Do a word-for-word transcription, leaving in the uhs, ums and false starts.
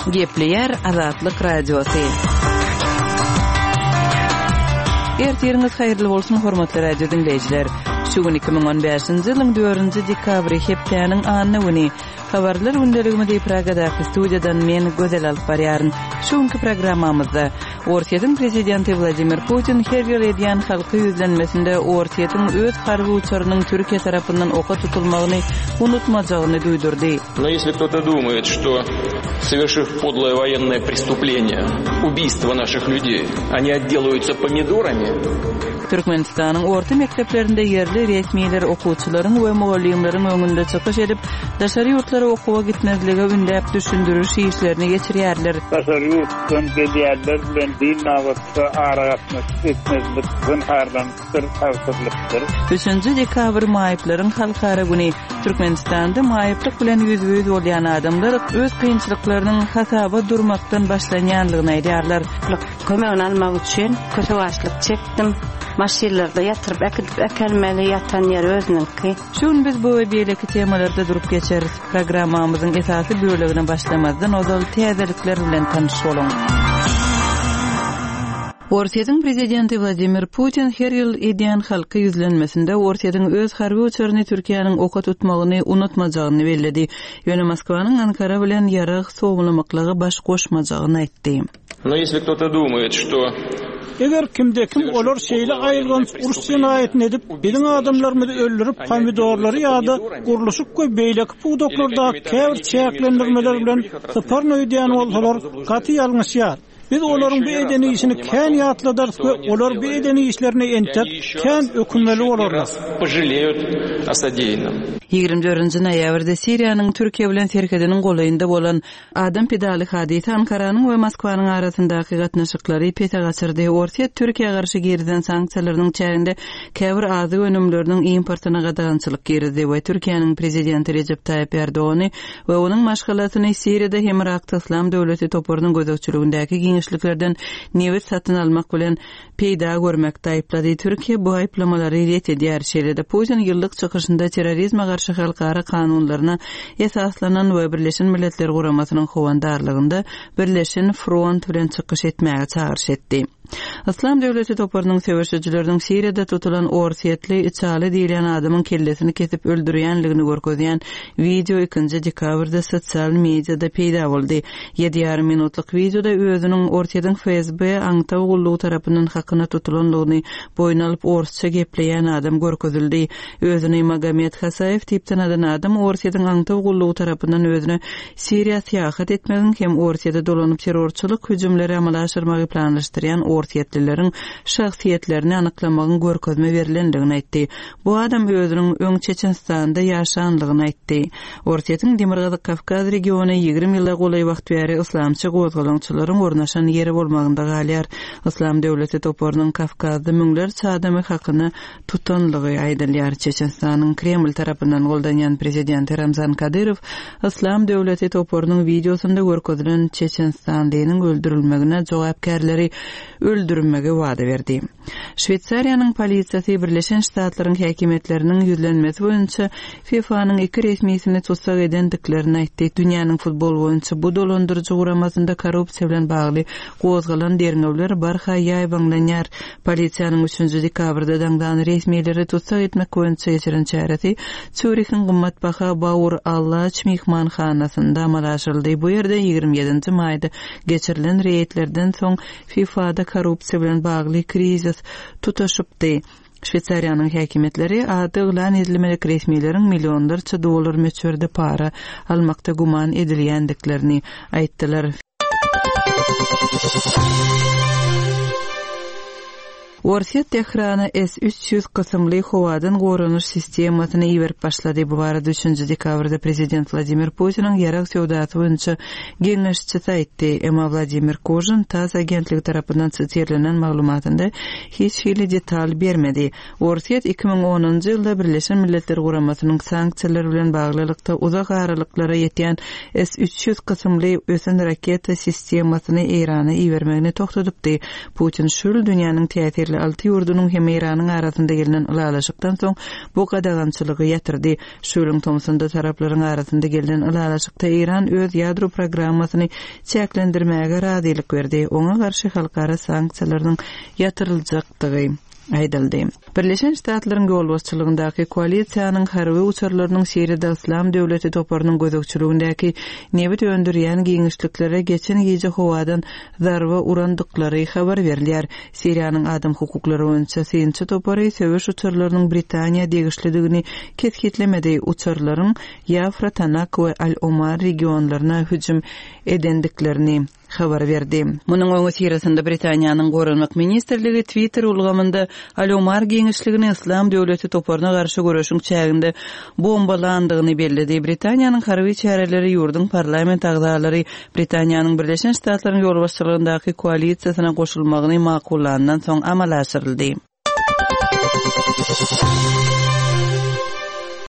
Gepleyer Azatlyk Radiosu. Ertiriniz hayırlı bolsun hormatly radio dinleyijiler. Şu gün iki bin on beşinji ýylyň dördünji dekabry hepdeniň anyny güni. Habarlar gündeliginde Pragadaky studiýadan men gözel alyp barýaryn. Şu günkü programmamyzda Ortiýatyň prezidenti Vladimir Putin her ýyl edýän halky ýüzlenmesinde Ortiýatyň öz harby uçarynyň Türkiýe tarapyndan oka tutulmagyny unutmajagyny duýdurdy. Но если кто-то думает, что совершив подлое военное преступление, убийство наших людей, они отделаются помидорами. Türkmenistanyň orta mekdeplerinde yerli resmiler okuwçylaryň we mugallimleriň öňünde çykyş edip, daşary ýurtlara okuwa gitmezlige ündäp düşündürüş işlerini geçirýärler. Daşary ýurtdan gelýärler bilen dil nawatda aragatmak etmezlik zynhardan bir tawsirlikdir. üçünji dekabr maýyplaryň halkara güni. Türkmenistanda maýyplyk bilen ýüzüňiz bolýan adamlar öz kynçylyklarynyň hasaba durmakdan başlanýanlygyny aýdýarlar. Kömegini almak üçin köse başlyk çekdim. Maşinlarda yatırıp ekidip ekelmeli yatan yer özününki. Şun biz bu ve beýleki temalarda durup geçeriz. Programmamyzyň esasy bölümine başlamazdan ozal täzelikler bilen tanış bolun. Ortiýatyň prezidenti Vladimir Putin her ýyl edýän halky ýüzlenmesinde Ortiýatyň öz harby uçaryny Türkiýanyň oka tutmagyny unutmajagyny bellädi. Ýöne Moskwanyň Ankara bilen ýarag sowulamaklygy baş goşmajagyny aýtdy. Но если кто-то думает, что Eger kimde kim olar şeýle aýylgan uruş jinaýatyny edip, biziň adamlarymyzy öldürip, pomidorlary ýa-da guruluşyk goý beýleki pudoklarda käbir çäklendirmeler bilen syparny öýdýän bolsalar, gaty ýalňyşýar. Biz olaryň bu edeni işini kän ýatladyk we olar bu edeni işlerini entek kän ökünmeli bolarlar. ýygrimi dördünji noýabrda Siriýanyň Türkiýe bilen serkediniň golayynda bolan adam pedaly hadisy Ankaranyň we Moskwanyň arasyndaky gatnaşyklary pete gaçyrdy. Ortiýa Türkiýe garşy gerilen sanksiýalarynyň çäginde käbir azy önümleriniň importyna gadagançylyk girdi we Türkiýanyň prezidenti Recep Tayyip Erdoğan we onuň maşgalatyny Siriýada hem Irak Islam döwleti toparynyň gözegçiligindäki giňişliklerden newet satyn almak bilen peýda görmekde aýplady. Türkiýe bu aýplamalary ret edýär. Şeýlede Putin ýyllyk çykyşynda terrorizme garşy halkara kanunlaryna esaslanan we Birleşen Milletler Guramasynyň howandarlygynda Birleşen Front bilen çykyş etmäge çağırş etdi. Islam döwleti toparynyň söwüşçileriniň Siriýada tutulan orsiýetli içali diýilen adamyň kellesini kesip öldürýänligini görkezýän video ikinji dekabrda sosial mediada peýda boldy. yedi ýarym minutlyk videoda özüniň Ortiýatyň F S B aňtaw gullugy tarapyndan hakyna tutulanlygyny boýun alyp orsça gepleýän adam görkezildi. Özüni Magomed Hasayev tipden adan adam Ortiýatyň aňtaw gullugy tarapyndan özüni Siriýa syýahat etmegiň hem Ortiýada dolanyp terrorçylyk hüjümleri amala aşyrmagy planlaşdyrýan ortiýetlileriň şahsiýetlerini anyklamagyň görkezme berilendigini aýtdy. Bu adam özüniň öň Çeçenistanda ýaşanlygyny aýtdy. Ortiýatyň Demirgazyk Kavkaz regiony ýygrimi ýyla golay wagt bäri islamçy gozgalançylaryň ornaşan ýeri bolmagynda galýar. Islam döwleti toparynyň Kavkazda müňler çadamy hakyny tutanlygy aýdylýar. Çeçenistanyň Kreml tarapyndan goldanýan prezident Ramzan Kadyrow Islam döwleti toparynyň videosunda görkezilen Çeçenistanlynyň öldürilmegine jogapkärleri öldürülmege wada berdi. Şweýçariýanyň polisiýasy Birleşen Ştatlaryň häkimetleriniň ýüzlenmesi boýunça FIFA'nyň iki resmiýetini tutsak edendiklerini aýtdy. Dünýäniň futbol boýunça bu dolandyrjy guramasynda korrupsiýa bilen bagly gozgalan dernewler barha ýaýbanlanýar. Polisiýanyň üçünji dekabrda daňdan resmiýetleri tutsak etmek boýunça geçiren çäresi Zürichň gymmatbaha Bauer Allaç mehmanhanasynda amala aşyryldy. Bu ýerde ýygrimi ýedinji maýda geçirilen reýetlerden soň FIFA'da korrupsiýa bilen bagly krizis tutaşypdy. Şweýçariýanyň häkimetleri ady elan edilemelik resmiýetleriň millionlarça dollar möçberde para almakda guman edilýändiklerini aýtdylar. Ortiýa Tehrana S üç ýüz kysymly howadan gorunuş sistemasyny iýerip başlady. Bu barada üçünji dekabrda prezident Vladimir Putiniň ýarag sowdasy boýunça geňeşçisi aýtdy. Emma Vladimir Kozhin TASS agentligi tarapyndan çytyрлenen maglumatynda hiç hili detal bermedi. Ortiýa iki bin onunji ýylda Birleşen Milletler Guramasynyň sanksiýalar bilen baglylykda uzak aralyklara ýetýän S üç ýüz kysymly ösen raketa sistemasyny Irana iýermegini toktadypdy. Putin şol dünýäniň täsir birli altı ýurdunyň hem Iranyň arasynda gelinen ulalaşykdan soň bu gadagançylygy ýatyrdy. Şulyň tomsunda taraplaryň arasynda gelinen ulalaşykda Iran öz ýadro programmasyny çäklendirmäge radylyk berdi. Oňa garşy halkara sanksiýalaryň ýatyryljakdygy aýdyldy. Birleşen Ştatlaryň ýolbaşçylygyndaky koalisiýanyň harby uçurlarynyň Siriýada İslam döwleti toparynyň gözekçiligindäki nebit öndürýän giňişliklere geçen gece howadan zarba urandyklary habar berilýär. Siriýanyň adam hukuklary boýunça synçy topary söwüş uçurlarynyň Britaniýa degişlidigini ketgitlemedi. Uçurlaryň Yafra, Tanak we Al-Omar regionlaryna hüjüm edendiklerini habar berdi. Munyň öňü sirasynda Britaniýanyň Gorunmak ministrligi Twitter ulgamynda Al-Omar giňişligini İslam döwleti toparyna garşy görüşüň çäginde bombalandygyny bellädi. Britaniýanyň harby çäreleri ýurdun parlament agzalary Britaniýanyň Birleşen Ştatlaryň ýolbaşçylygyndaky koalisiýasyna goşulmagyny makullandan soň amala aşyryldy.